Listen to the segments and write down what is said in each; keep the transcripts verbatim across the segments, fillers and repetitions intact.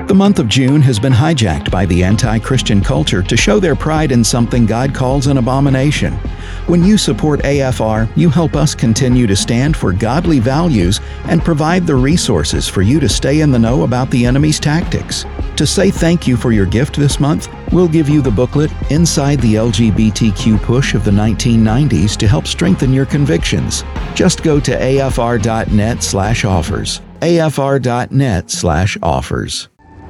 The month of June has been hijacked by the anti-Christian culture to show their pride in something God calls an abomination. When you support A F R, you help us continue to stand for godly values and provide the resources for you to stay in the know about the enemy's tactics. To say thank you for your gift this month, we'll give you the booklet Inside the L G B T Q Push of the nineteen nineties to help strengthen your convictions. Just go to afr.net slash offers. afr.net slash offers.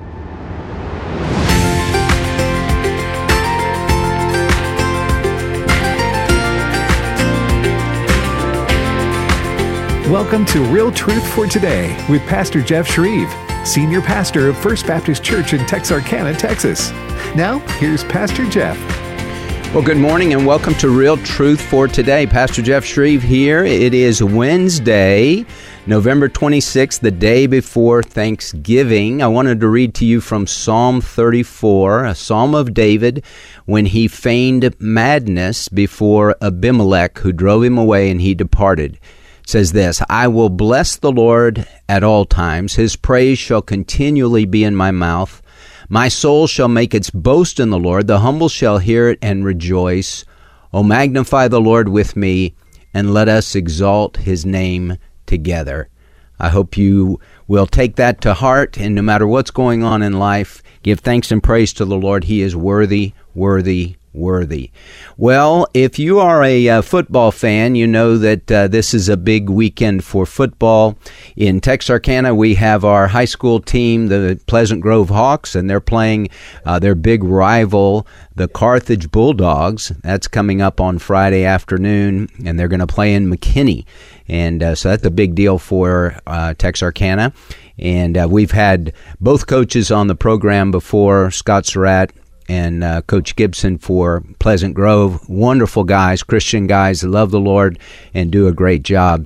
Welcome to Real Truth for Today with Pastor Jeff Shreve, Senior Pastor of First Baptist Church in Texarkana, Texas. Now, here's Pastor Jeff. Well, good morning and welcome to Real Truth for Today. Pastor Jeff Shreve here. It is Wednesday, November twenty-sixth, the day before Thanksgiving. I wanted to read to you from Psalm thirty-four, a psalm of David, when he feigned madness before Abimelech, who drove him away, and he departed. Says this, I will bless the Lord at all times. His praise shall continually be in my mouth. My soul shall make its boast in the Lord. The humble shall hear it and rejoice. O magnify the Lord with me, and let us exalt his name together. I hope you will take that to heart, and no matter what's going on in life, give thanks and praise to the Lord. He is worthy, worthy, worthy. Well, if you are a uh, football fan, you know that uh, this is a big weekend for football. In Texarkana, we have our high school team, the Pleasant Grove Hawks, and they're playing uh, their big rival, the Carthage Bulldogs. That's coming up on Friday afternoon, and they're going to play in McKinney. And uh, so that's a big deal for uh, Texarkana. And uh, we've had both coaches on the program before, Scott Surratt and uh, Coach Gibson for Pleasant Grove. Wonderful guys, Christian guys that love the Lord and do a great job.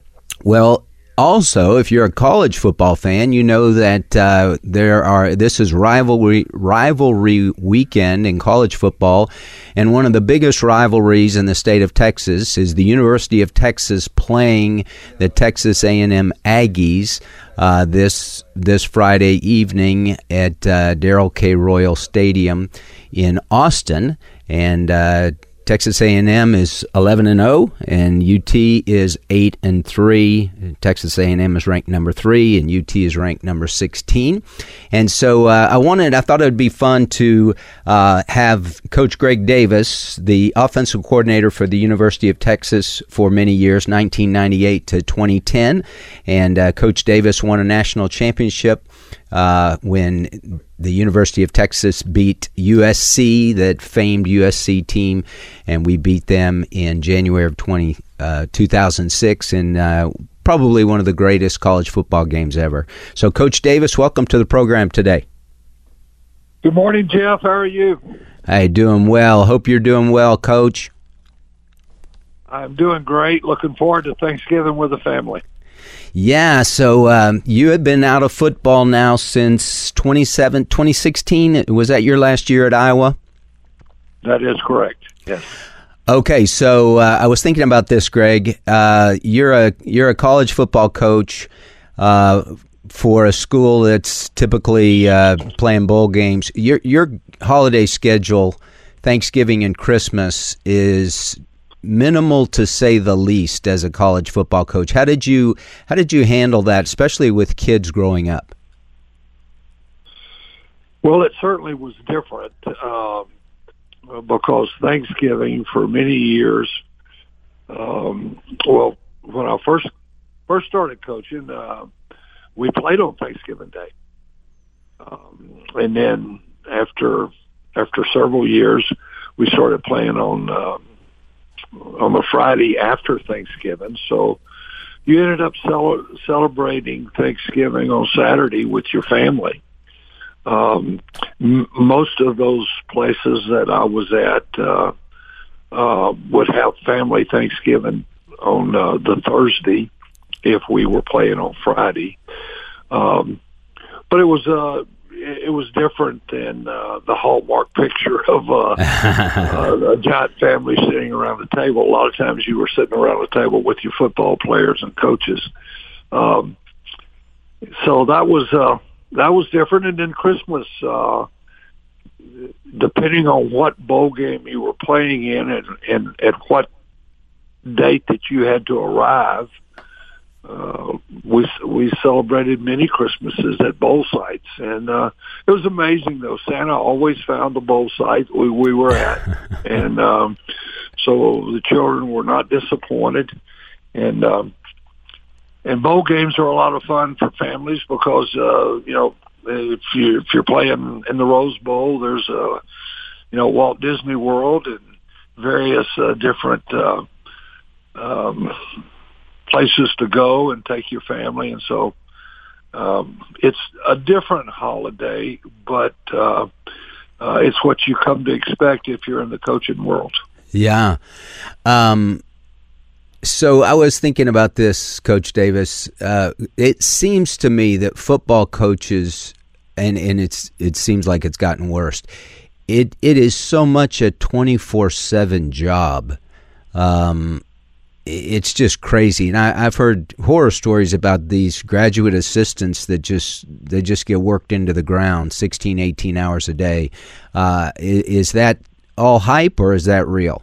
Well, also, if you're a college football fan, you know that uh, there are. This is rivalry rivalry weekend in college football, and one of the biggest rivalries in the state of Texas is the University of Texas playing the Texas A and M Aggies uh, this this Friday evening at uh, Darrell K. Royal Stadium in Austin, and Uh, Texas A and M is eleven and oh, and U T is eight and three. Texas A and M is ranked number three, and U T is ranked number sixteen. And so uh, I wanted, I thought it would be fun to uh, have Coach Greg Davis, the offensive coordinator for the University of Texas for many years, nineteen ninety-eight to twenty ten. And uh, Coach Davis won a national championship uh, when the University of Texas beat U S C, that famed U S C team, and we beat them in January of twenty, uh, two thousand six, and uh, probably one of the greatest college football games ever. So, Coach Davis, welcome to the program today. Good morning, Jeff. How are you? Hey, doing well. Hope you're doing well, Coach. I'm doing great. Looking forward to Thanksgiving with the family. Yeah, so um, you have been out of football now since twenty sixteen. Was that your last year at Iowa? That is correct, yes. Okay, so uh, I was thinking about this, Greg. Uh, you're a you're a college football coach uh, for a school that's typically uh, playing bowl games. Your your holiday schedule, Thanksgiving and Christmas, is minimal to say the least as a college football coach. How did you how did you handle that, especially with kids growing up? Well, it certainly was different um, because Thanksgiving for many years, um, well, when I first first started coaching, uh, we played on Thanksgiving Day, um, and then after after several years, we started playing on. Um, on the Friday after Thanksgiving. So you ended up cel- celebrating Thanksgiving on Saturday with your family. Um, m- most of those places that I was at uh, uh, would have family Thanksgiving on uh, the Thursday if we were playing on Friday. Um, but it was uh, it was different than uh, the Hallmark picture of uh, uh, a giant family sitting around the table. A lot of times you were sitting around the table with your football players and coaches. Um, so that was uh, that was different. And then Christmas, uh, depending on what bowl game you were playing in and, and at what date that you had to arrive, uh, we we celebrated many Christmases at bowl sites, and uh, it was amazing. Though Santa always found the bowl site we, we were at, and um, so the children were not disappointed. And um, and bowl games are a lot of fun for families because uh, you know if you if you're playing in the Rose Bowl, there's a you know Walt Disney World and various uh, different. Uh, Um, places to go and take your family, and so um, it's a different holiday, but uh, uh, it's what you come to expect if you're in the coaching world. Yeah. Um, so I was thinking about this, Coach Davis. Uh, it seems to me that football coaches, and, and it's it seems like it's gotten worse. It it is so much a twenty-four seven job. Um, It's just crazy, and I, I've heard horror stories about these graduate assistants that just they just get worked into the ground sixteen, eighteen hours a day. Uh, is, is that all hype, or is that real?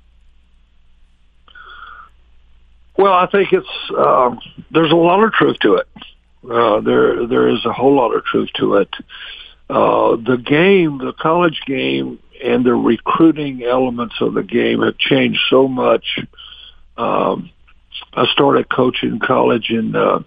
Well, I think it's uh, there's a lot of truth to it. Uh, there there is a whole lot of truth to it. Uh, the game, the college game, and the recruiting elements of the game have changed so much. Um, I started coaching college in uh,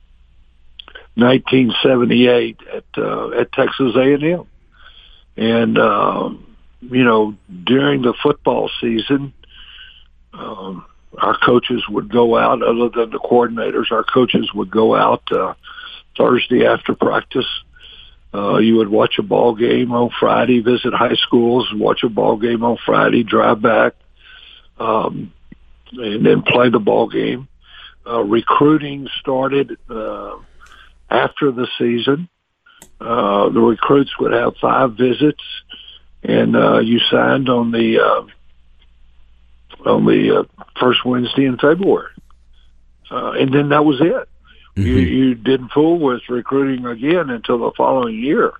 nineteen seventy-eight at uh, at Texas A and M, and um, you know during the football season, um, our coaches would go out. Other than the coordinators, our coaches would go out uh, Thursday after practice. Uh, you would watch a ball game on Friday, visit high schools, watch a ball game on Friday, drive back. Um, and then play the ball game. Uh, recruiting started uh, after the season. Uh, the recruits would have five visits, and uh, you signed on the uh, on the uh, first Wednesday in February, uh, and then that was it. Mm-hmm. You, you didn't fool with recruiting again until the following year.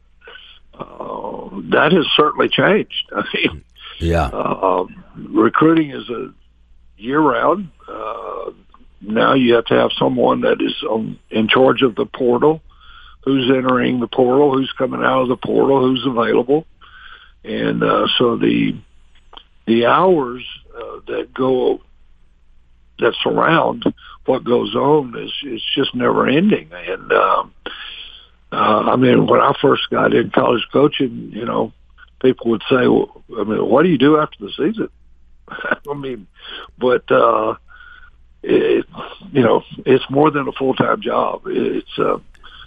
Uh, that has certainly changed. I mean, yeah, uh, recruiting is a year-round. Uh, now you have to have someone that is on, in charge of the portal, who's entering the portal, who's coming out of the portal, who's available. And uh, so the the hours uh, that go, that surround what goes on is, is just never ending. And um, uh, I mean, when I first got in college coaching, you know, people would say, well, I mean, what do you do after the season? I mean, but, uh, it, you know, it's more than a full-time job. It's, uh,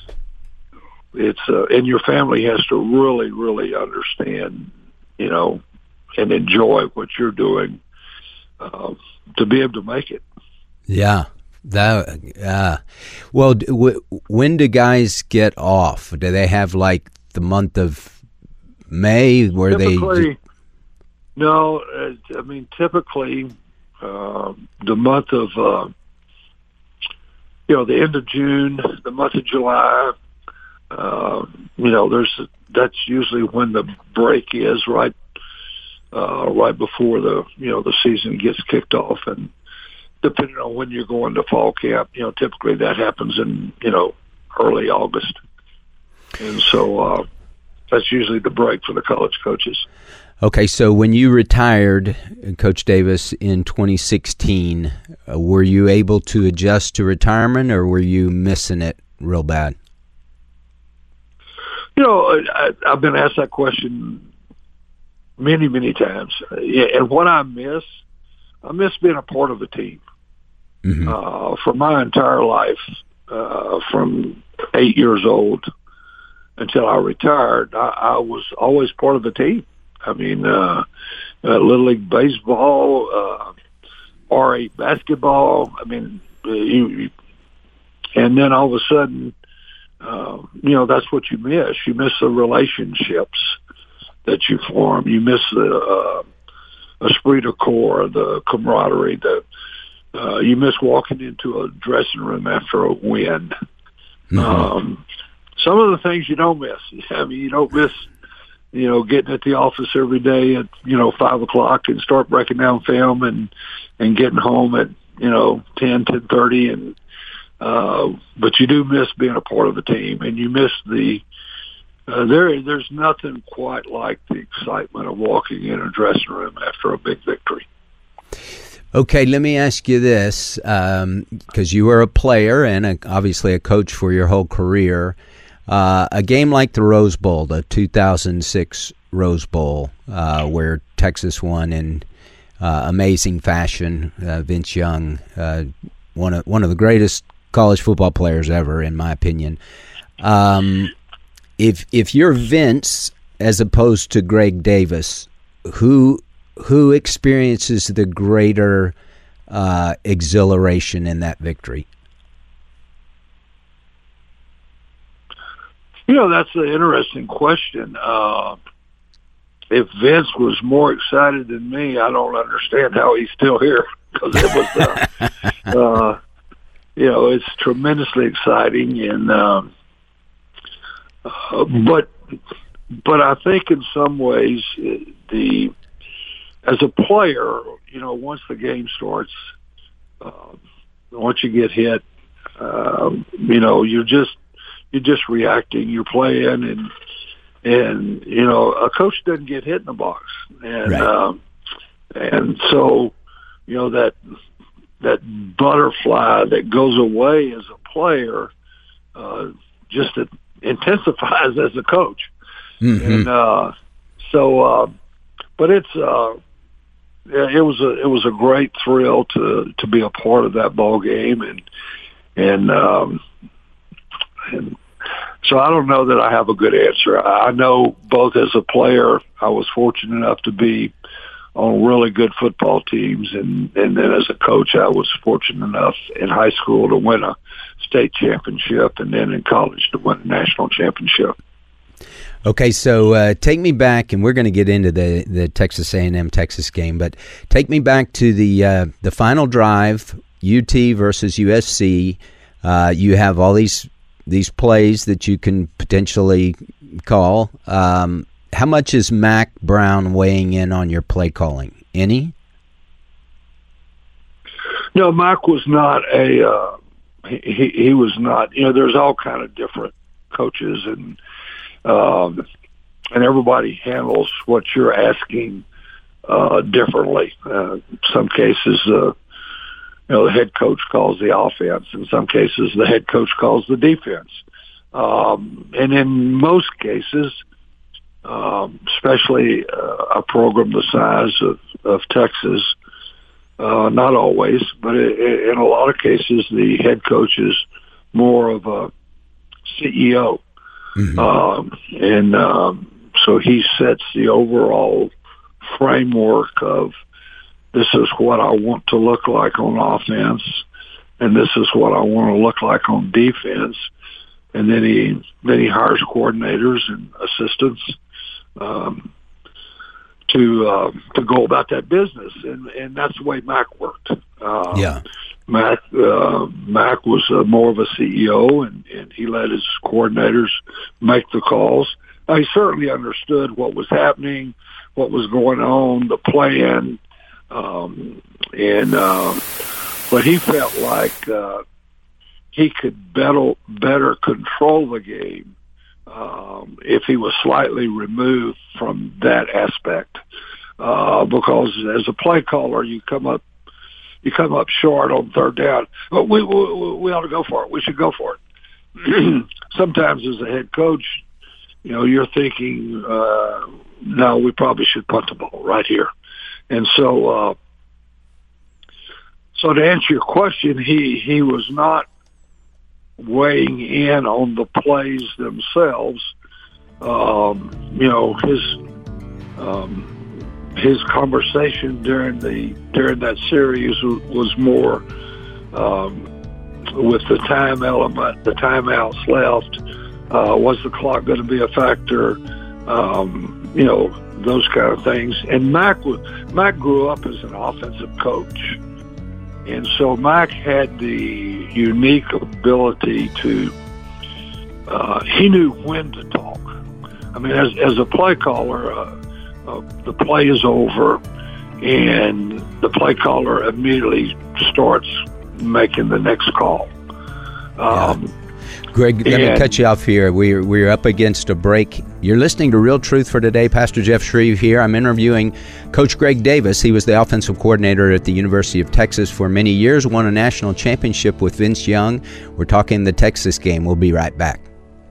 it's, uh, and your family has to really, really understand, you know, and enjoy what you're doing, uh, to be able to make it. Yeah. That, uh, well, w- when do guys get off? Do they have like the month of May where Typically, they... No, uh, I mean, typically uh, the month of, uh, you know, the end of June, the month of July, uh, you know, there's that's usually when the break is, right, uh, right before the, you know, the season gets kicked off. And depending on when you're going to fall camp, you know, typically that happens in, you know, early August. And so uh, that's usually the break for the college coaches. Okay, so when you retired, Coach Davis, in twenty sixteen, uh, were you able to adjust to retirement, or were you missing it real bad? You know, I, I've been asked that question many, many times. And what I miss, I miss being a part of the team. Mm-hmm. Uh, for my entire life, uh, from eight years old until I retired, I, I was always part of the team. I mean, uh, uh, Little League baseball, uh, R eight basketball. I mean, uh, you, you, and then all of a sudden, uh, you know, that's what you miss. You miss the relationships that you form. You miss the uh, esprit de corps, the camaraderie. The uh, you miss walking into a dressing room after a win. Mm-hmm. Um, some of the things you don't miss. I mean, you don't miss, you know, getting at the office every day at, you know, five o'clock and start breaking down film and, and getting home at, you know, ten, ten thirty. And, uh, but you do miss being a part of the team, and you miss the, uh, there, there's nothing quite like the excitement of walking in a dressing room after a big victory. Okay, let me ask you this, because um, you were a player and a, obviously a coach for your whole career. Uh, a game like the Rose Bowl, the two thousand six Rose Bowl, uh, where Texas won in uh, amazing fashion. Uh, Vince Young, uh, one of one of the greatest college football players ever, in my opinion. Um, if if you're Vince as opposed to Greg Davis, who who experiences the greater uh, exhilaration in that victory? You know, that's an interesting question. Uh, if Vince was more excited than me, I don't understand how he's still here, because it was, uh, uh, you know, it's tremendously exciting. And um, uh, but but I think in some ways the as a player, you know, once the game starts, uh, once you get hit, uh, you know, you're just you're just reacting. You're playing, and and you know, a coach doesn't get hit in the box, and right. um, and so you know that that butterfly that goes away as a player uh, just intensifies as a coach, mm-hmm. and uh, so. Uh, but it's. Uh, Yeah, it was a it was a great thrill to to be a part of that ball game, and and um, and so I don't know that I have a good answer. I know both as a player, I was fortunate enough to be on really good football teams, and and then as a coach, I was fortunate enough in high school to win a state championship, and then in college to win a national championship. Okay, so uh, take me back, and we're going to get into the, the Texas A and M Texas game, but take me back to the uh, the final drive, U T versus U S C. Uh, you have all these these plays that you can potentially call. Um, how much is Mack Brown weighing in on your play calling? Any? No, Mack was not a. Uh, he he was not. You know, there's all kind of different coaches, and. Um, and everybody handles what you're asking uh, differently. Uh, some cases, uh, you know, the head coach calls the offense. In some cases, the head coach calls the defense. Um, and in most cases, um, especially uh, a program the size of, of Texas, uh, not always, but it, in a lot of cases, the head coach is more of a C E O. Mm-hmm. Um, and um, so he sets the overall framework of this is what I want to look like on offense, and this is what I want to look like on defense. And then he then he hires coordinators and assistants um, to uh, to go about that business, and and that's the way Mack worked. Uh, yeah. Mack uh, Mack was uh, more of a C E O, and, and he let his coordinators make the calls. Now, he certainly understood what was happening, what was going on, the plan, um, and uh, but he felt like uh, he could better better control the game um, if he was slightly removed from that aspect. Uh, because as a play caller, you come up. You come up short on third down. Well, we, we we ought to go for it. We should go for it. Sometimes as a head coach, you know, you're thinking, uh, no, we probably should punt the ball right here. And so, uh, so to answer your question, he, he was not weighing in on the plays themselves. Um, you know, his, um, his conversation during the during that series was more um, with the time element, the timeouts left. Uh, was the clock going to be a factor? Um, you know, those kind of things. And Mack was, Mack grew up as an offensive coach, and so Mack had the unique ability to uh, he knew when to talk. I mean, as as a play caller, uh, uh, the play is over, and the play caller immediately starts making the next call. Um, yeah. Greg, let me cut you off here. We're, we're up against a break. You're listening to Real Truth for Today. Pastor Jeff Shreve here. I'm interviewing Coach Greg Davis. He was the offensive coordinator at the University of Texas for many years, won a national championship with Vince Young. We're talking the Texas game. We'll be right back.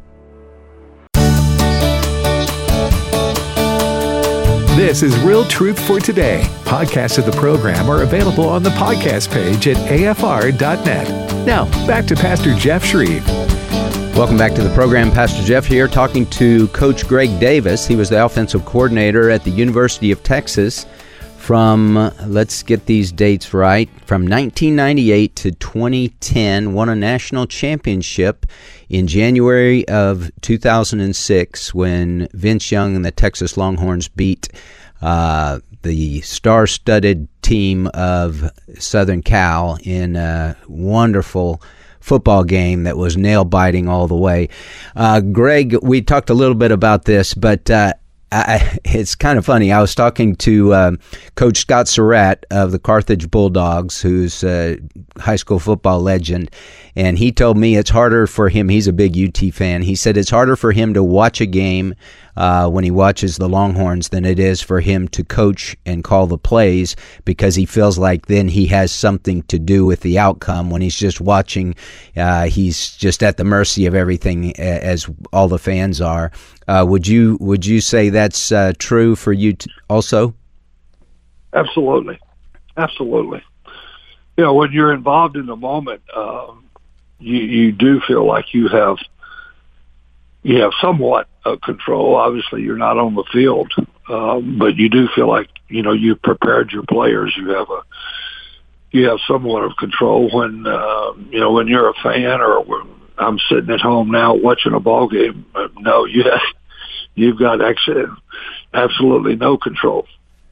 This is Real Truth for Today. Podcasts of the program are available on the podcast page at A F R dot net. Now, back to Pastor Jeff Shreve. Welcome back to the program. Pastor Jeff here talking to Coach Greg Davis. He was the offensive coordinator at the University of Texas from, uh, let's get these dates right, from nineteen ninety-eight to twenty ten, won a national championship in January of two thousand six when Vince Young and the Texas Longhorns beat uh, the star-studded team of Southern Cal in a wonderful football game that was nail-biting all the way. Uh, Greg, we talked a little bit about this, but uh, I, it's kind of funny. I was talking to um, Coach Scott Surratt of the Carthage Bulldogs, who's a high school football legend, and he told me it's harder for him. He's a big U T fan. He said it's harder for him to watch a game uh, when he watches the Longhorns than it is for him to coach and call the plays, because he feels like then he has something to do with the outcome. When he's just watching, uh, he's just at the mercy of everything, as all the fans are. Uh, would you would you say that's uh, true for you t- also? Absolutely, absolutely. You know, when you're involved in the moment, um, you you do feel like you have you have somewhat of control. Obviously, you're not on the field, um, but you do feel like you know you've prepared your players. You have a you have somewhat of control when uh, you know when you're a fan, or when I'm sitting at home now watching a ball game. No, you have, you've got actually absolutely no control.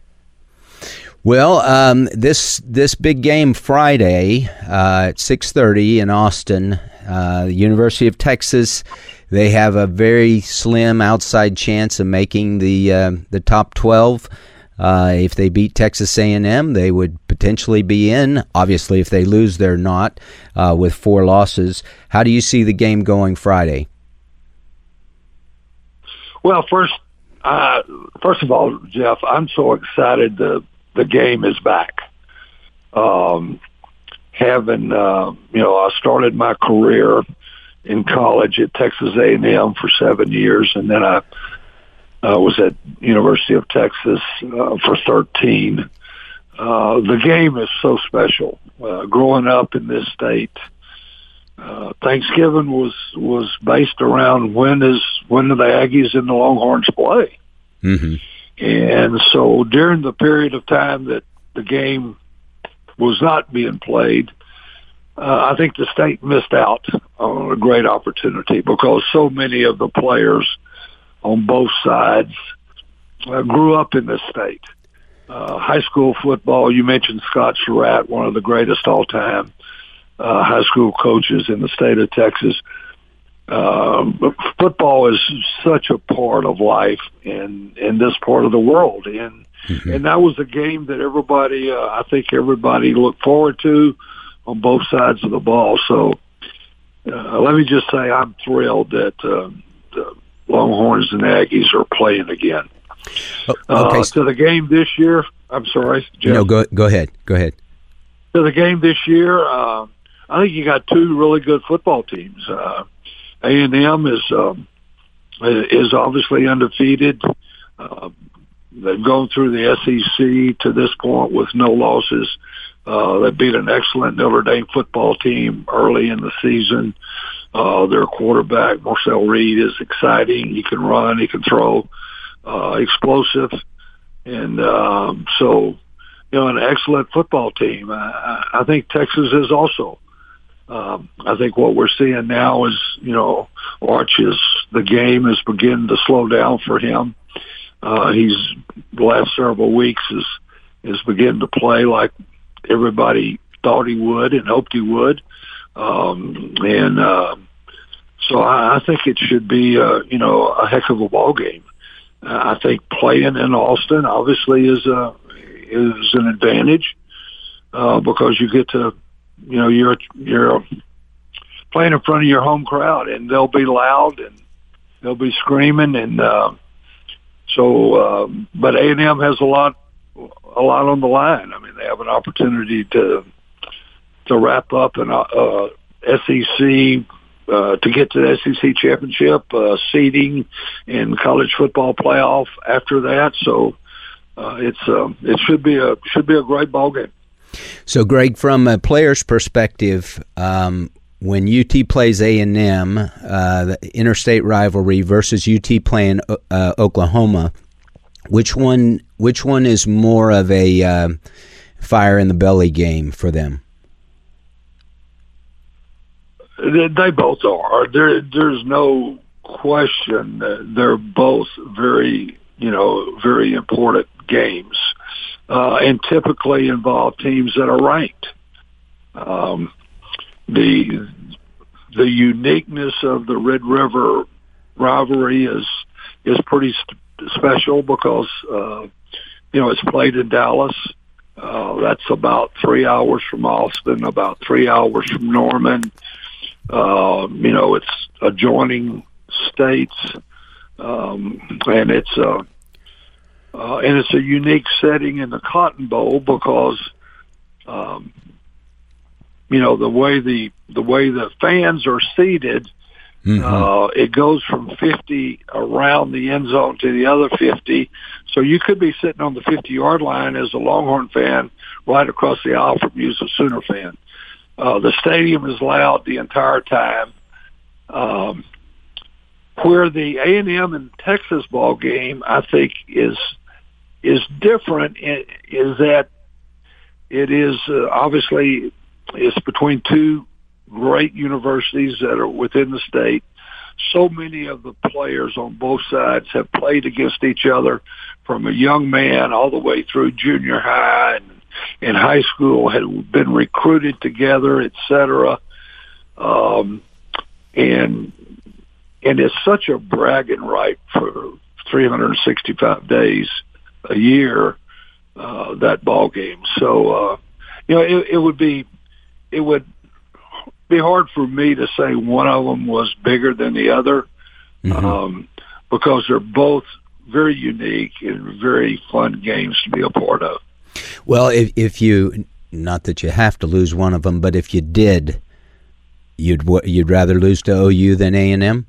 Well, um, this this big game Friday uh, at six thirty in Austin, uh, the University of Texas, they have a very slim outside chance of making the uh, the top twelve. Uh, if they beat Texas A and M, they would potentially be in. Obviously, if they lose, they're not, uh, with four losses. How do you see the game going Friday? Well, first, uh, first of all, Jeff, I'm so excited the the game is back. Um, having, uh, you know, I started my career in college at Texas A and M for seven years, and then I uh, was at University of Texas uh, for thirteen. Uh, the game is so special. Uh, growing up in this state, uh, Thanksgiving was was based around when is when do the Aggies and the Longhorns play. Mm-hmm. And so during the period of time that the game was not being played, uh, I think the state missed out on a great opportunity, because so many of the players on both sides uh, grew up in this state. Uh, high school football, you mentioned Scott Surratt, one of the greatest all-time uh, high school coaches in the state of Texas. Um, football is such a part of life in, in this part of the world. And, mm-hmm. and that was a game that everybody, uh, I think everybody looked forward to on both sides of the ball. So uh, let me just say I'm thrilled that uh, the Longhorns and Aggies are playing again. Oh, okay. Uh, to the game this year, I'm sorry, Jeff. No, go, go ahead. Go ahead. To the game this year, uh, I think you got two really good football teams. Uh, A and M is um, is obviously undefeated. Uh, they've gone through the S E C to this point with no losses. Uh, they beat an excellent Notre Dame football team early in the season. Uh, their quarterback, Marcel Reed, is exciting. He can run, he can throw, uh, explosive. And um, so, you know, an excellent football team. I, I think Texas is also. Um, I think what we're seeing now is, you know, Arch is, the game is beginning to slow down for him. Uh, he's, the last several weeks is, is beginning to play like everybody thought he would and hoped he would. Um, and, uh, so I, I think it should be, uh, you know, a heck of a ball game. Uh, I think playing in Austin obviously is a is an advantage uh, because you get to, you know, you're you're playing in front of your home crowd, and they'll be loud and they'll be screaming, and uh, so. Uh, but A and M has a lot a lot on the line. I mean, they have an opportunity to to wrap up an uh, S E C. Uh, to get to the S E C championship, uh, seeding, and college football playoff after that. So uh, it's uh, it should be a should be a great ball game. So, Greg, from a player's perspective, um, when U T plays A and M, uh, the interstate rivalry versus U T playing uh, Oklahoma, which one which one is more of a uh, fire in the belly game for them? They both are. There, there's no question that they're both very, you know, very important games, uh, and typically involve teams that are ranked. Um, the the uniqueness of the Red River rivalry is is pretty st- special because uh, you know it's played in Dallas. Uh, that's about three hours from Austin, about three hours from Norman. Uh, you know, it's adjoining states, um, and it's a uh, and it's a unique setting in the Cotton Bowl because, um, you know, the way the the way the fans are seated, mm-hmm. uh, it goes from fifty around the end zone to the other fifty. So you could be sitting on the fifty-yard line as a Longhorn fan, right across the aisle from you as a Sooner fan. Uh, the stadium is loud the entire time. Um, where the A and M and Texas ball game, I think, is is different is that it is uh, obviously it's between two great universities that are within the state. So many of the players on both sides have played against each other from a young man all the way through junior high and in high school, had been recruited together, et cetera. Um, and and it's such a bragging right for three hundred sixty-five days a year, uh, that ball game. So, uh, you know, it, it would be it would be hard for me to say one of them was bigger than the other, mm-hmm. um, because they're both very unique and very fun games to be a part of. Well, if if you, not that you have to lose one of them, but if you did, you'd you'd rather lose to O U than A and M?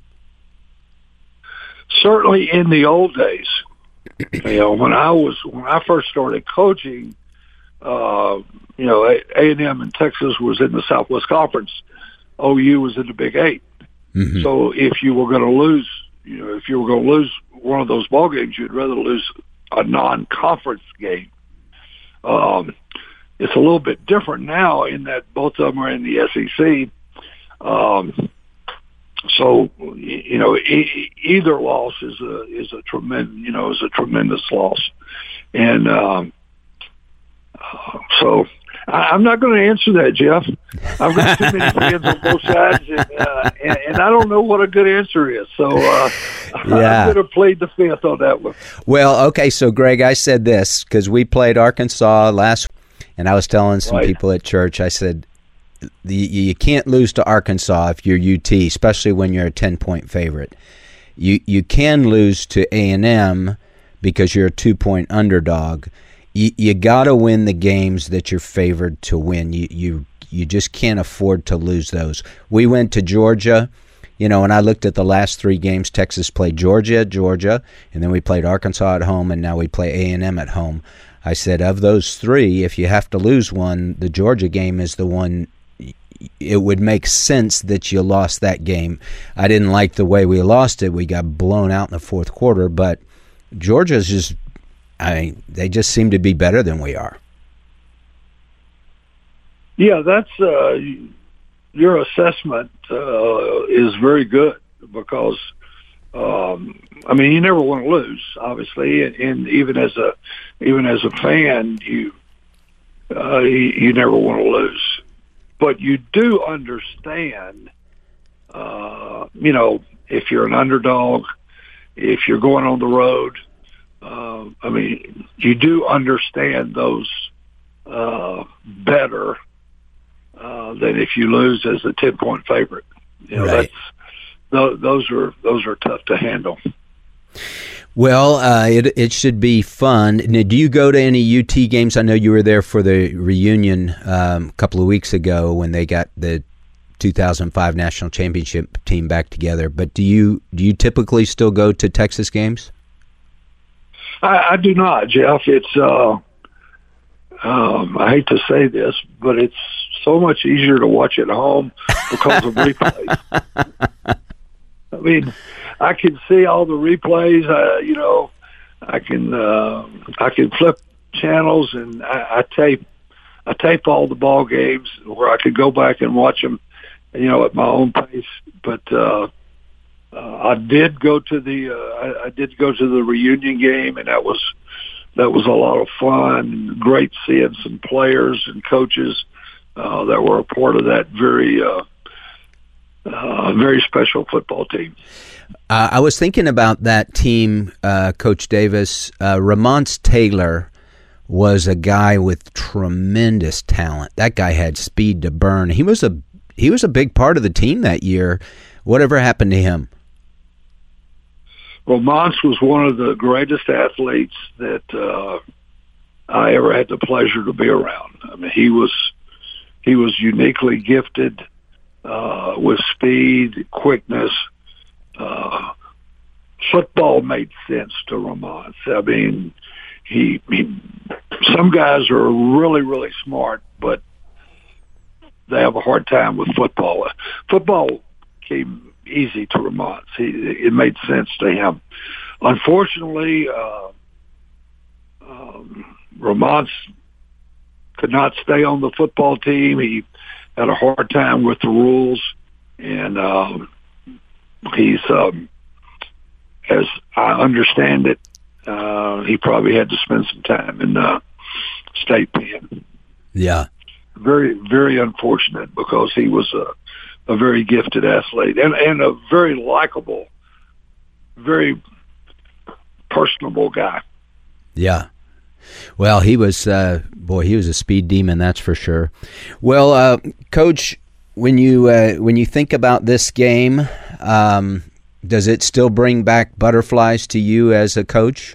Certainly in the old days. You know, when I was when I first started coaching, uh, you know, A and M and Texas was in the Southwest Conference. O U was in the Big Eight. Mm-hmm. So if you were going to lose, you know, if you were going to lose one of those ball games, you'd rather lose a non-conference game. Um, it's a little bit different now in that both of them are in the S E C. Um, so you know, e- either loss is a is a tremendous you know is a tremendous loss, and um, uh, so I, I'm not going to answer that, Jeff. I've got too many fans on both sides, and, uh, and, and I don't know what a good answer is. So uh, yeah. I'm going to plead the fifth on that one. Well, okay, so Greg, I said this because we played Arkansas last, and I was telling some right. people at church, I said, the, you can't lose to Arkansas if you're U T, especially when you're a ten-point favorite. You you can lose to A and M because you're a two-point underdog. You, you got to win the games that you're favored to win. You you you just can't afford to lose those. We went to Georgia, you know, and I looked at the last three games. Texas played Georgia at Georgia, and then we played Arkansas at home, and now we play A and M at home. I said, of those three, if you have to lose one, the Georgia game is the one. It would make sense that you lost that game. I didn't like the way we lost it. We got blown out in the fourth quarter, but Georgia's just, I mean, they just seem to be better than we are. Yeah, that's uh, your assessment uh, is very good because, um, I mean, you never want to lose, obviously, and, and even as a even as a fan, you uh, you, you never want to lose. But you do understand uh, you know, if you're an underdog, if you're going on the road, uh, I mean, you do understand those uh, better uh, than if you lose as a ten-point favorite. You know, right. that's th- those are those are tough to handle. Well, uh, it it should be fun. Now, do you go to any U T games? I know you were there for the reunion um, a couple of weeks ago when they got the two thousand five national championship team back together. But do you do you typically still go to Texas games? I, I do not, Jeff. It's uh, um, I hate to say this, but it's so much easier to watch at home because of replays. I mean, I can see all the replays. Uh, you know, I can uh, I can flip channels and I, I tape I tape all the ball games where I could go back and watch them, you know, at my own pace. But uh, uh, I did go to the uh, I, I did go to the reunion game, and that was that was a lot of fun. Great seeing some players and coaches uh, that were a part of that very. Uh, Uh, very special football team. Uh, I was thinking about that team, uh, Coach Davis. Uh, Ramonce Taylor was a guy with tremendous talent. That guy had speed to burn. He was a he was a big part of the team that year. Whatever happened to him? Ramonce was one of the greatest athletes that uh, I ever had the pleasure to be around. I mean, he was he was uniquely gifted. Uh, with speed, quickness, uh, football made sense to Ramonce. I mean, he, he, some guys are really, really smart, but they have a hard time with football. Football came easy to Ramonce. He, it made sense to him. Unfortunately, uh, um, Ramonce could not stay on the football team. He had a hard time with the rules, and um, he's, um, as I understand it, uh, he probably had to spend some time in uh, state pen. Yeah. Very, very unfortunate because he was a, a very gifted athlete and, and a very likable, very personable guy. Yeah. Well, he was, uh, boy, he was a speed demon, that's for sure. Well, uh, Coach, when you uh, when you think about this game, um, does it still bring back butterflies to you as a coach?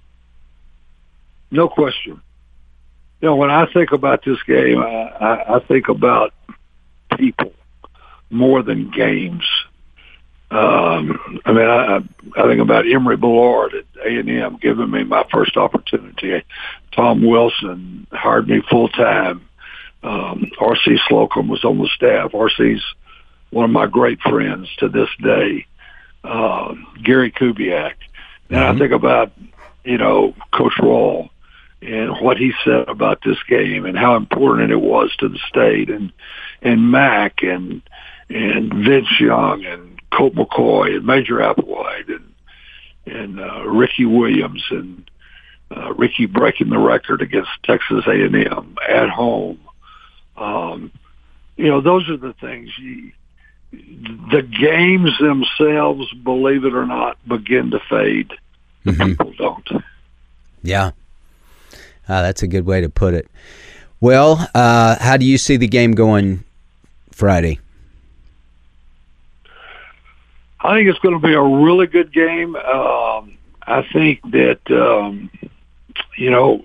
No question. You know, when I think about this game, I, I, I think about people more than games. Um, I mean, I, I think about Emory Bellard at A and M giving me my first opportunity. Tom Wilson hired me full time. Um, R C Slocum was on the staff. R C's one of my great friends to this day. Uh, Gary Kubiak. And mm-hmm. I think about, you know, Coach Rawl and what he said about this game and how important it was to the state, and and Mac and and Vince Young and Colt McCoy and Major Applewhite and and uh, Ricky Williams and uh, Ricky breaking the record against Texas A and M at home. Um, you know, those are the things. You, the games themselves, believe it or not, begin to fade. The mm-hmm. people don't. Yeah, uh, that's a good way to put it. Well, uh, how do you see the game going Friday? I think it's going to be a really good game. Um, I think that, um, you know,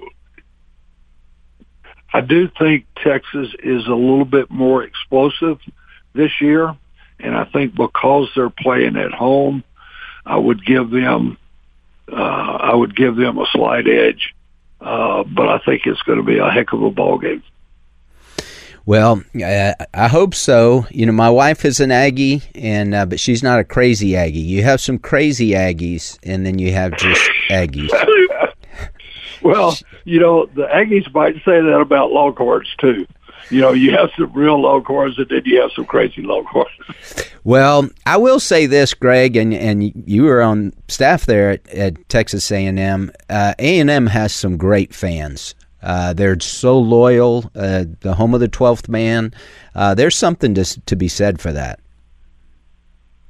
I do think Texas is a little bit more explosive this year, and I think because they're playing at home, I would give them, uh, I would give them a slight edge. Uh, but I think it's going to be a heck of a ball game. Well, uh, I hope so. You know, my wife is an Aggie, and uh, but she's not a crazy Aggie. You have some crazy Aggies, and then you have just Aggies. Well, you know, the Aggies might say that about Longhorns, too. You know, you have some real Longhorns, and then you have some crazy Longhorns. Well, I will say this, Greg, and, and you were on staff there at, at Texas A and M. Uh, A and M has some great fans. Uh, they're so loyal, uh, the home of the twelfth man. Uh, there's something to to be said for that.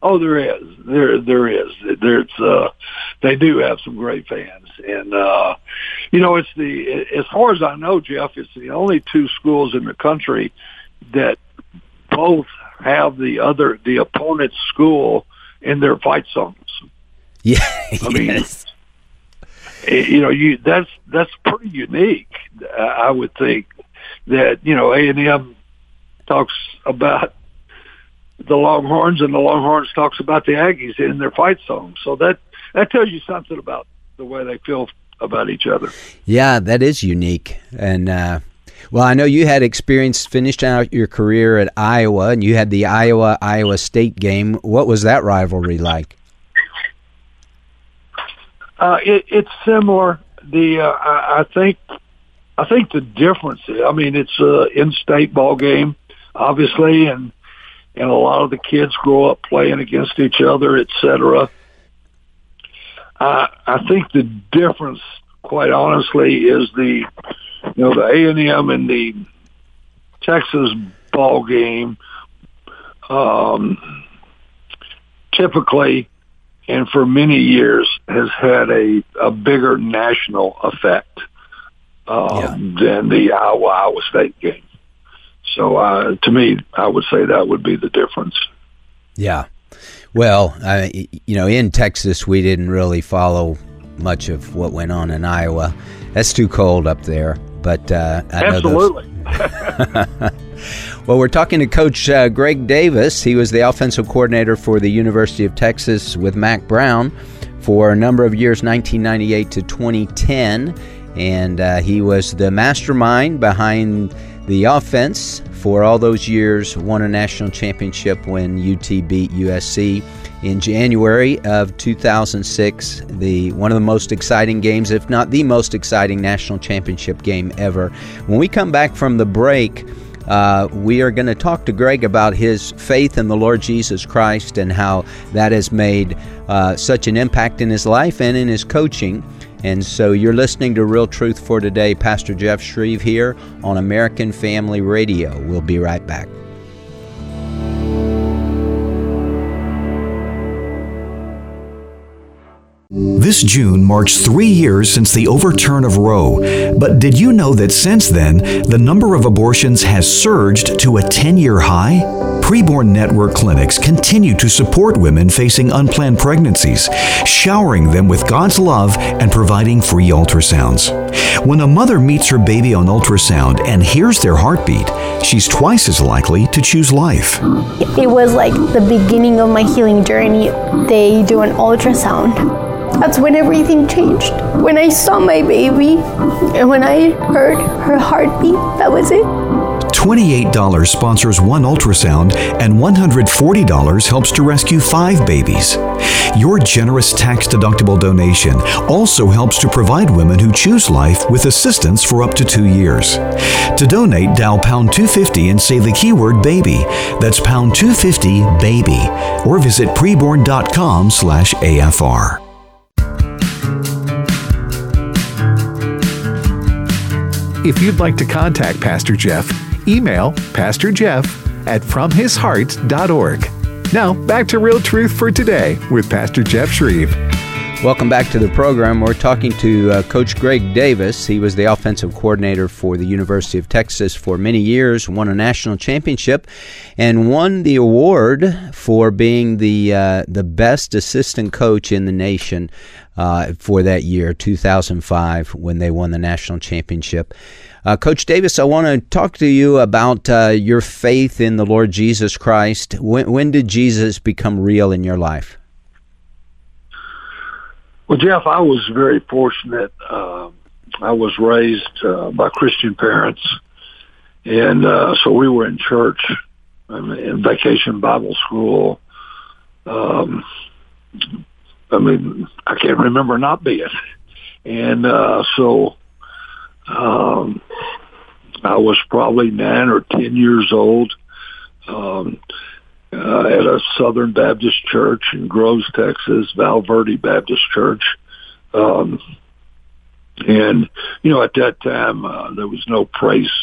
Oh, there is. There, there is. There's. Uh, they do have some great fans, and uh, you know, it's the. As far as I know, Jeff, it's the only two schools in the country that both have the other, the opponent's school in their fight songs. Yeah. I mean, yes. You know, you that's that's pretty unique. I would think that you know A and M talks about the Longhorns, and the Longhorns talks about the Aggies in their fight songs. So that that tells you something about the way they feel about each other. Yeah, that is unique. And uh, well, I know you had experience finishing out your career at Iowa, and you had the Iowa Iowa State game. What was that rivalry like? Uh, it, it's similar. The uh, I, I think I think the difference. I mean, it's a in-state ball game, obviously, and and a lot of the kids grow up playing against each other, et cetera. Uh, I think the difference, quite honestly, is the you know the A and M and the Texas ball game. Um, typically, and for many years, has had a, a bigger national effect um, yeah. than the Iowa Iowa State game. So, uh, to me, I would say that would be the difference. Yeah. Well, uh, you know, in Texas, we didn't really follow much of what went on in Iowa. That's too cold up there. But uh, I Absolutely. Know those... Well, we're talking to Coach uh, Greg Davis. He was the offensive coordinator for the University of Texas with Mack Brown for a number of years, nineteen ninety-eight to twenty ten. And uh, he was the mastermind behind the offense for all those years, won a national championship when U T beat U S C in January of two thousand six, the one of the most exciting games, if not the most exciting national championship game ever. When we come back from the break, uh, we are going to talk to Greg about his faith in the Lord Jesus Christ and how that has made uh, such an impact in his life and in his coaching. And so you're listening to Real Truth for Today. Pastor Jeff Shreve here on American Family Radio. We'll be right back. This June marks three years since the overturn of Roe. But did you know that since then, the number of abortions has surged to a ten-year high? Preborn Network clinics continue to support women facing unplanned pregnancies, showering them with God's love and providing free ultrasounds. When a mother meets her baby on ultrasound and hears their heartbeat, she's twice as likely to choose life. It was like the beginning of my healing journey. They do an ultrasound. That's when everything changed. When I saw my baby and when I heard her heartbeat, that was it. twenty-eight dollars sponsors one ultrasound and one hundred forty dollars helps to rescue five babies. Your generous tax-deductible donation also helps to provide women who choose life with assistance for up to two years. To donate, dial pound two fifty and say the keyword baby. That's pound two fifty baby. Or visit preborn.com slash AFR. If you'd like to contact Pastor Jeff, email Pastor Jeff at from his heart dot org. Now, back to Real Truth for Today with Pastor Jeff Shreve. Welcome back to the program. We're talking to uh, Coach Greg Davis. He was the offensive coordinator for the University of Texas for many years, won a national championship, and won the award for being the uh, the best assistant coach in the nation uh, for that year, two thousand five, when they won the national championship. Uh, Coach Davis, I want to talk to you about uh, your faith in the Lord Jesus Christ. When, when did Jesus become real in your life? Well, Jeff, I was very fortunate. Uh, I was raised uh, by Christian parents, and uh, so we were in church, um, in Vacation Bible School. Um, I mean, I can't remember not being. And uh, so um, I was probably nine or ten years old. Um Uh, at a Southern Baptist church in Groves, Texas, Val Verde Baptist Church. Um, and, you know, at that time, uh, there was no praise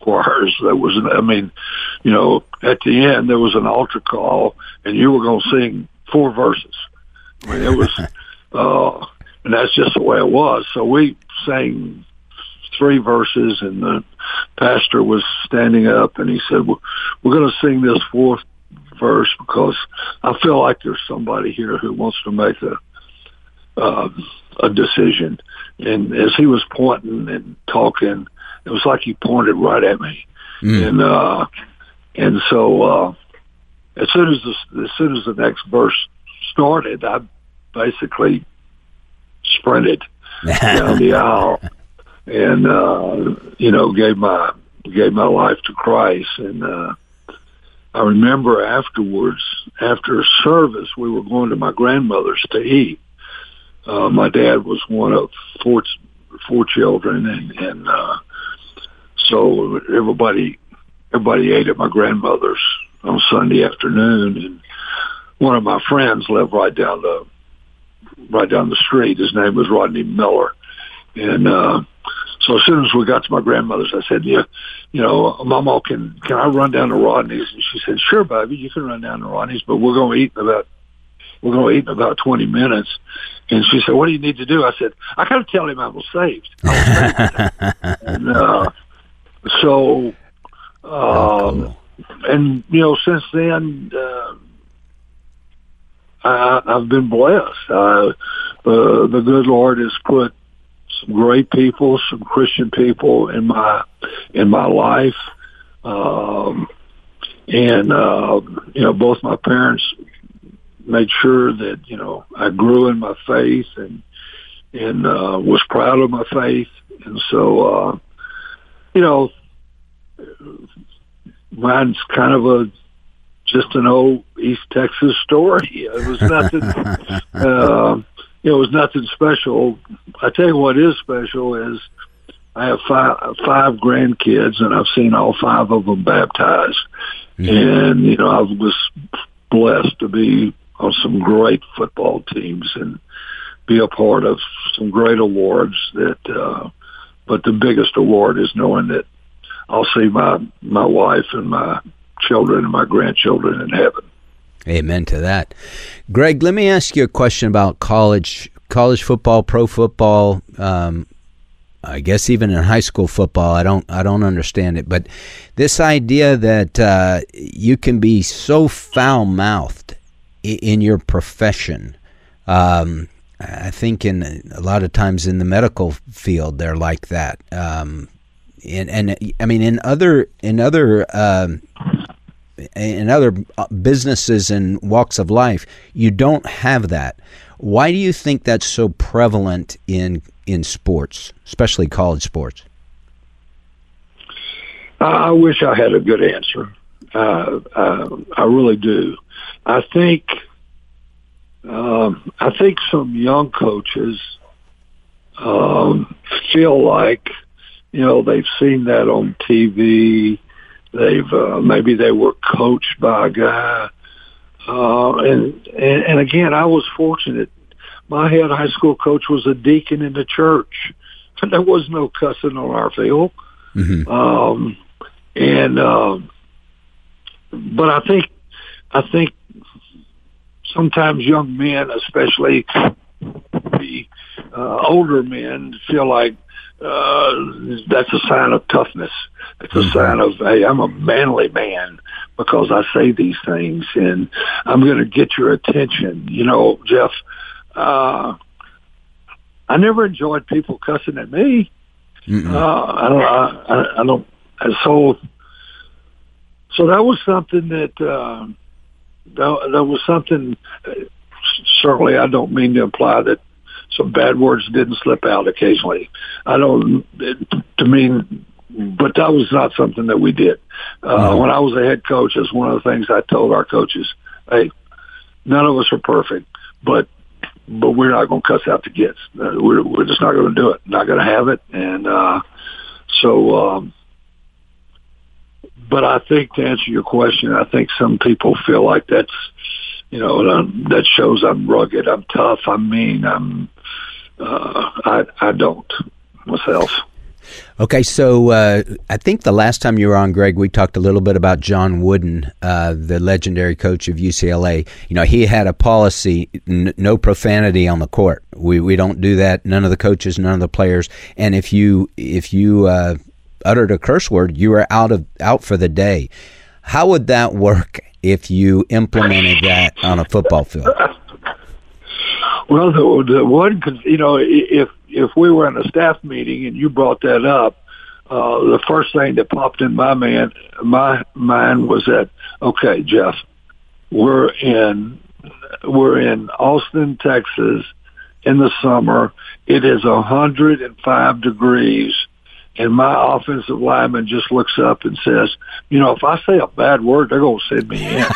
choirs. There was, an, I mean, you know, at the end there was an altar call, and you were going to sing four verses. I mean, it was, uh, and that's just the way it was. So we sang three verses, and the pastor was standing up, and he said, "We're, we're going to sing this fourth verse because I feel like there's somebody here who wants to make a uh, a decision." And as he was pointing and talking, it was like he pointed right at me. Mm. And uh, and so uh, as soon as the, as soon as the next verse started, I basically sprinted down the aisle and uh, you know gave my gave my life to Christ. And uh, I remember afterwards, after service, we were going to my grandmother's to eat. Uh, my dad was one of four four children, and, and uh, so everybody everybody ate at my grandmother's on Sunday afternoon. And one of my friends lived right down the right down the street. His name was Rodney Miller, and uh, so as soon as we got to my grandmother's, I said, "Yeah, you know, Mama, can can I run down to Rodney's?" And she said, "Sure, baby, you can run down to Rodney's, but we're going to eat in about we're going to eat in about twenty minutes." And she said, "What do you need to do?" I said, "I got to tell him I was saved." I was saved. and uh, so, um, oh, cool. and you know, since then, uh, I, I've been blessed. Uh, the the good Lord has put some great people, some Christian people in my in my life, um, and uh, you know, both my parents made sure that, you know, I grew in my faith and and uh, was proud of my faith. And so, uh, you know, mine's kind of a just an old East Texas story. It was nothing. uh, it was nothing special. I tell you what is special is I have five five grandkids, and I've seen all five of them baptized. Mm-hmm. And you know, I was blessed to be on some great football teams and be a part of some great awards that, uh, but the biggest award is knowing that I'll see my, my wife and my children and my grandchildren in heaven. Amen to that. Greg, let me ask you a question about college, college football, pro football, um, I guess even in high school football. I don't, I don't understand it, but this idea that, uh, you can be so foul-mouthed in your profession. Um, I think in a lot of times in the medical field, they're like that. Um, and, and I mean, in other, in other, um, in other businesses and walks of life, you don't have that. Why do you think that's so prevalent in, in sports, especially college sports? I wish I had a good answer. Uh, uh, I really do. I think, um, I think some young coaches um, feel like, you know, they've seen that on T V. They've uh, maybe they were coached by a guy, uh, and, and and again, I was fortunate. My head high school coach was a deacon in the church. There was no cussing on our field, mm-hmm. um, and. Um, But I think, I think sometimes young men, especially the uh, older men, feel like uh, that's a sign of toughness. It's a sign of, hey, I'm a manly man because I say these things, and I'm going to get your attention. You know, Jeff, uh, I never enjoyed people cussing at me. Uh, I don't. I, I don't. So. So that was something that, uh, that, that was something, uh, certainly I don't mean to imply that some bad words didn't slip out occasionally. I don't, it, to mean, but that was not something that we did. Uh, mm-hmm. When I was a head coach, it's one of the things I told our coaches, hey, none of us are perfect, but, but we're not going to cuss out the kids. Uh, we're, we're just not going to do it. Not going to have it. And, uh, so, um, But I think to answer your question, I think some people feel like that's, you know, that shows I'm rugged, I'm tough, I'm mean, I'm, uh, I, I don't myself. Okay, so uh, I think the last time you were on, Greg, we talked a little bit about John Wooden, uh, the legendary coach of U C L A. You know, he had a policy, n- no profanity on the court. We we don't do that. None of the coaches, none of the players. And if you if you uh, uttered a curse word, you were out of out for the day. How would that work if you implemented that on a football field? Well, the, the one, you know, if if we were in a staff meeting and you brought that up, uh, the first thing that popped in my man, my mind was that, okay, Jeff, we're in we're in Austin, Texas, in the summer. It is a hundred and five degrees, and my offensive lineman just looks up and says, "You know, if I say a bad word, they're going to send me in."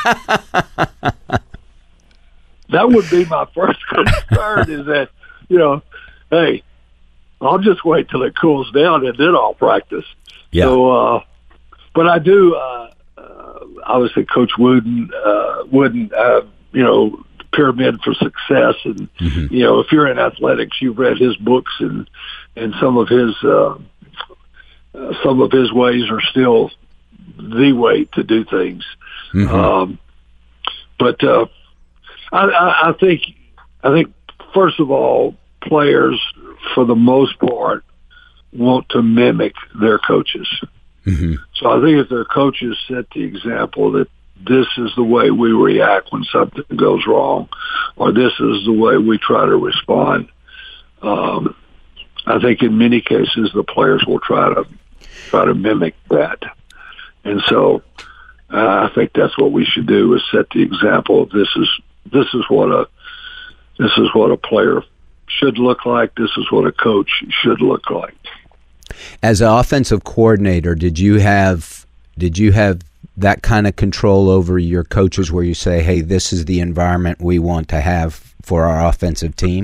That would be my first concern is that, you know, hey, I'll just wait till it cools down and then I'll practice. Yeah. So, uh, but I do, uh, uh, obviously Coach Wooden, uh, Wooden, uh, you know, Pyramid for Success. And, mm-hmm. you know, if you're in athletics, you've read his books and, and some of his, uh, uh, some of his ways are still the way to do things. Mm-hmm. Um, but, uh, I, I, I think, I think, first of all, players, for the most part, want to mimic their coaches. Mm-hmm. So I think if their coaches set the example that this is the way we react when something goes wrong, or this is the way we try to respond, um, I think in many cases the players will try to try to mimic that. And so uh, I think that's what we should do, is set the example of this is This is what a this is what a player should look like. This is what a coach should look like. As an offensive coordinator, did you have did you have that kind of control over your coaches, where you say, "Hey, this is the environment we want to have for our offensive team"?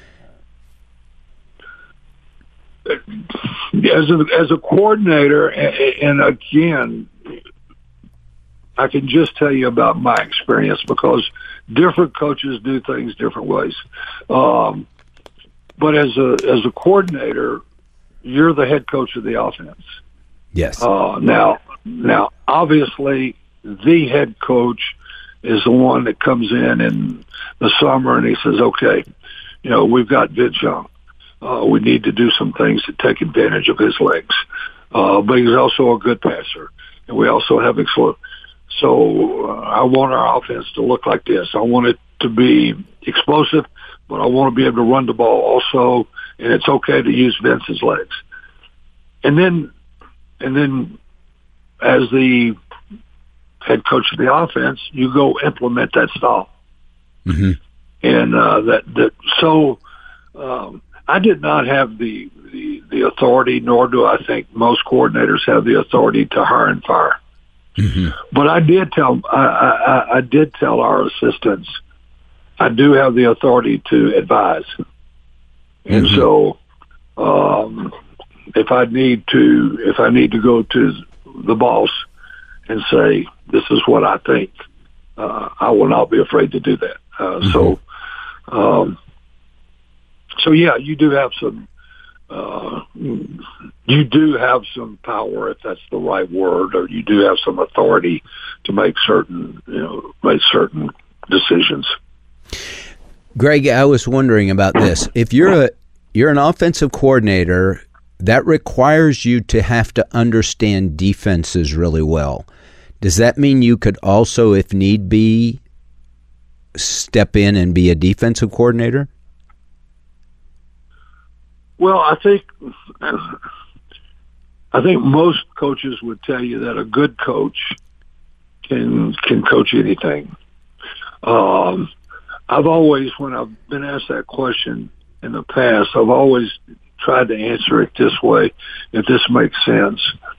As a as a coordinator, and again, I can just tell you about my experience, because different coaches do things different ways. Um, but as a as a coordinator, you're the head coach of the offense. Yes. Uh, now, now, obviously, the head coach is the one that comes in in the summer and he says, "Okay, you know, we've got Vince Young. Uh, we need to do some things to take advantage of his legs. Uh, but he's also a good passer, and we also have excellent." So uh, I want our offense to look like this. I want it to be explosive, but I want to be able to run the ball also, and it's okay to use Vince's legs. And then, and then, as the head coach of the offense, you go implement that style. Mm-hmm. And uh, that that so um, I did not have the, the the authority, nor do I think most coordinators have the authority to hire and fire. Mm-hmm. But I did tell I, I, I did tell our assistants I do have the authority to advise, and mm-hmm. so um, if I need to if I need to go to the boss and say this is what I think, uh, I will not be afraid to do that. Uh, mm-hmm. So, um, so yeah, you do have some. Uh, you do have some power, if that's the right word, or you do have some authority to make certain, you know, make certain decisions. Greg, I was wondering about this. If you're a you're an offensive coordinator, that requires you to have to understand defenses really well. Does that mean you could also, if need be, step in and be a defensive coordinator? Well, I think I think most coaches would tell you that a good coach can can coach anything. Um, I've always, when I've been asked that question in the past, I've always tried to answer it this way, if this makes sense.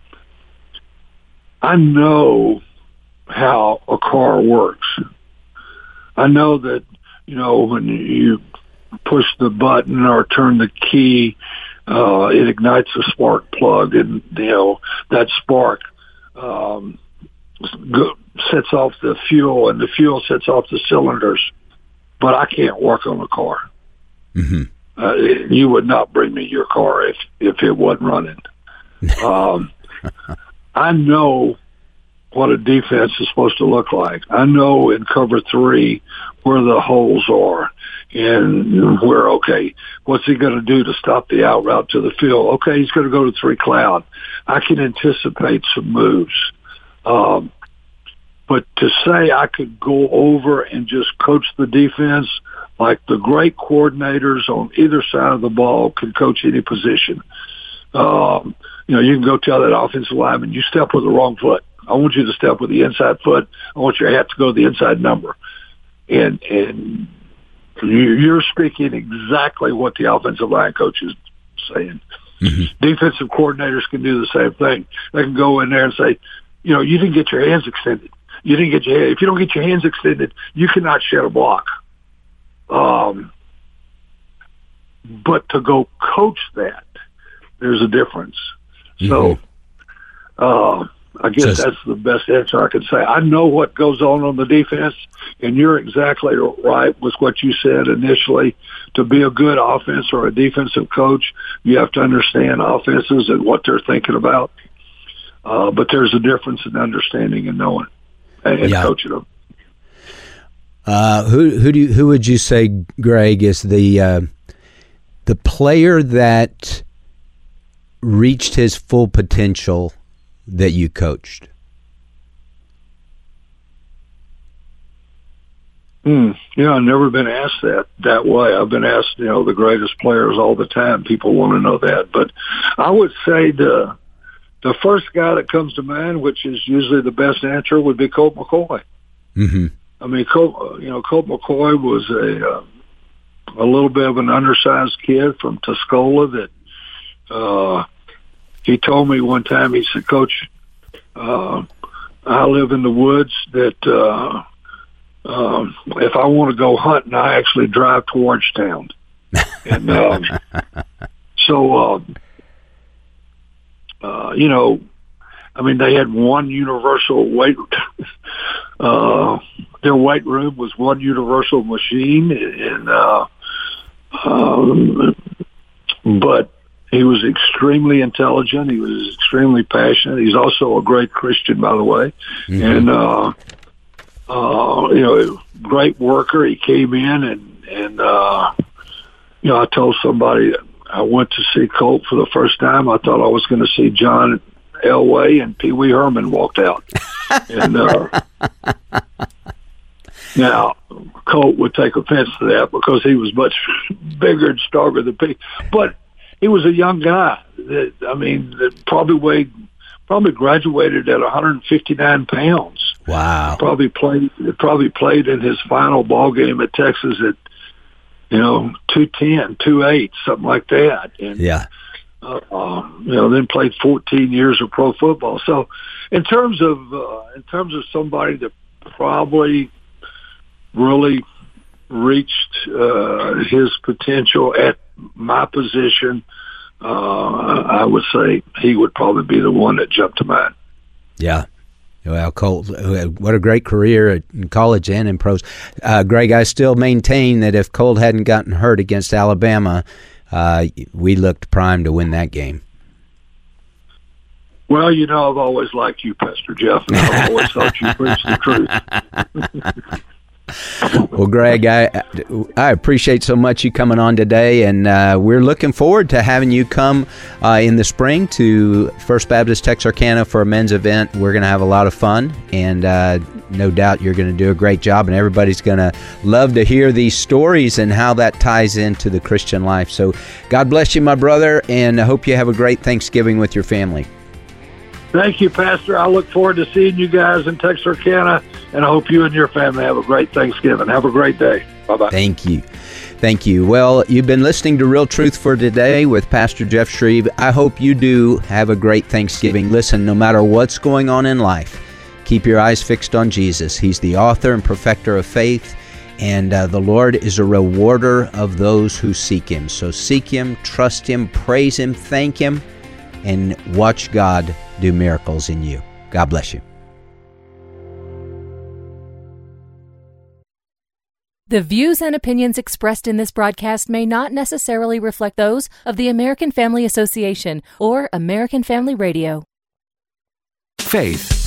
I know how a car works. I know that, you know, when you push the button or turn the key, uh, it ignites a spark plug, and, you know, that spark um, go, sets off the fuel, and the fuel sets off the cylinders. But I can't work on a car. Mm-hmm. Uh, you would not bring me your car if, if it wasn't running. Um, I know what a defense is supposed to look like. I know in cover three where the holes are and where, okay, what's he going to do to stop the out route to the field? Okay, he's going to go to three cloud. I can anticipate some moves. Um, but to say I could go over and just coach the defense like the great coordinators on either side of the ball can coach any position. Um, you know, you can go tell that offensive lineman, you step with the wrong foot. I want you to step with the inside foot. I want your hat to go to the inside number. And and you're speaking exactly what the offensive line coach is saying. Mm-hmm. Defensive coordinators can do the same thing. They can go in there and say, you know, you didn't get your hands extended. You didn't get your if you don't get your hands extended, you cannot shed a block. Um, but to go coach that, there's a difference. Mm-hmm. So, uh, I guess Just, that's the best answer I can say. I know what goes on on the defense, and you're exactly right with what you said initially. To be a good offense or a defensive coach, you have to understand offenses and what they're thinking about. Uh, but there's a difference in understanding and knowing and yeah. coaching them. Uh, who who do you, who would you say, Greg, is the uh, the player that reached his full potential that you coached? Hmm. Yeah, I've never been asked that that way. I've been asked, you know, the greatest players all the time. People want to know that, but I would say the the first guy that comes to mind, which is usually the best answer, would be Colt McCoy. Mm-hmm. I mean, Colt, you know, Colt McCoy was a uh, a little bit of an undersized kid from Tuscola that. Uh, He told me one time, he said, Coach, uh, I live in the woods that uh, um, if I want to go hunting, I actually drive towards town. And um, so, uh, uh, you know, I mean, they had one universal weight. uh, their weight room was one universal machine. And, uh, um, but, he was extremely intelligent. He was extremely passionate. He's also a great Christian, by the way. Mm-hmm. And, uh, uh, you know, great worker. He came in and, and, uh, you know, I told somebody that I went to see Colt for the first time. I thought I was going to see John Elway, and Pee Wee Herman walked out. and, uh, now, Colt would take offense to that because he was much bigger and stronger than Pee. But, he was a young guy that, I mean, that probably weighed, probably graduated at one hundred fifty-nine pounds. Wow. Probably played, probably played in his final ball game at Texas at, you know, two ten, two eight, something like that. And, yeah. Uh, um, you know, then played fourteen years of pro football. So in terms of, uh, in terms of somebody that probably really reached uh, his potential at my position, uh, I would say he would probably be the one that jumped to mind. Yeah. Well, Colt, what a great career in college and in pros. Uh, Greg, I still maintain that if Colt hadn't gotten hurt against Alabama, uh, we looked primed to win that game. Well, you know, I've always liked you, Pastor Jeff, and I've always thought you preached the truth. Well, Greg, I I appreciate so much you coming on today, and uh, we're looking forward to having you come uh, in the spring to First Baptist Texarkana for a men's event. We're going to have a lot of fun, and uh, no doubt you're going to do a great job, and everybody's going to love to hear these stories and how that ties into the Christian life. So God bless you, my brother, and I hope you have a great Thanksgiving with your family. Thank you, Pastor. I look forward to seeing you guys in Texarkana, and I hope you and your family have a great Thanksgiving. Have a great day. Bye-bye. Thank you. Thank you. Well, you've been listening to Real Truth for Today with Pastor Jeff Shreve. I hope you do have a great Thanksgiving. Listen, no matter what's going on in life, keep your eyes fixed on Jesus. He's the author and perfecter of faith, and uh, the Lord is a rewarder of those who seek Him. So seek Him, trust Him, praise Him, thank Him, and watch God do miracles in you. God bless you. The views and opinions expressed in this broadcast may not necessarily reflect those of the American Family Association or American Family Radio. Faith,